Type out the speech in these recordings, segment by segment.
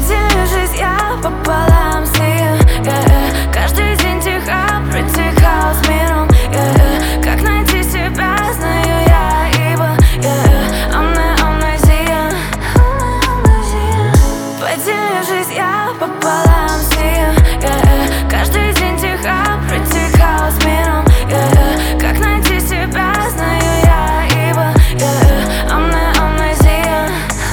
Поделю жизнь я пополам с ней, каждый день тихо протекал с миром, как найти себя, знаю я, ибо амнезия. Поделю жизнь я пополам с ней, каждый день тихо протекал с миром, как найти себя, знаю я, ибо амнезия.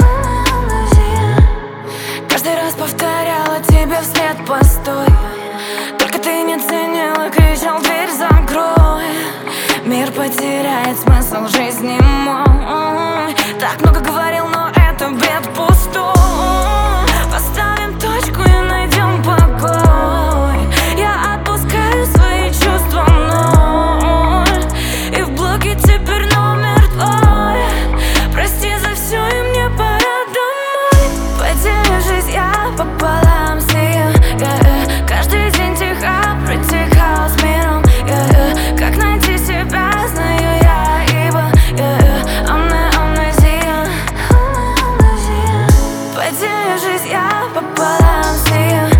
Каждый раз повторяла тебе вслед: постой. Только ты не ценила, кричал: дверь закрой. Мир потеряет смысл жизни мой. Так много говорил, но это бред пустой. Поставим точку и найдем покой. Я отпускаю свои чувства в ноль, и в блоке теперь номер твой. Прости за все, и мне пора домой. Поделю жизнь я пополам с ней, каждый день тихо протекал с миром, как найти себя, знаю я, ибо амнезия. Поделю жизнь я пополам с ней.